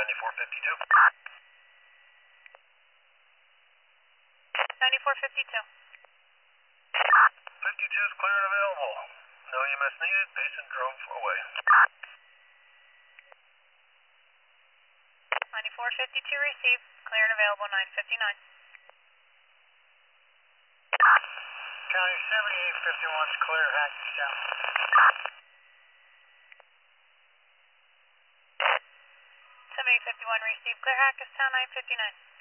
9452. 9452. 52 is clear and available. No EMS needed. Patient drove away. 9452 received. Clear and available 959. County 7851 is clear. Hackettstown. 7851 received. Clear Hackettstown 959.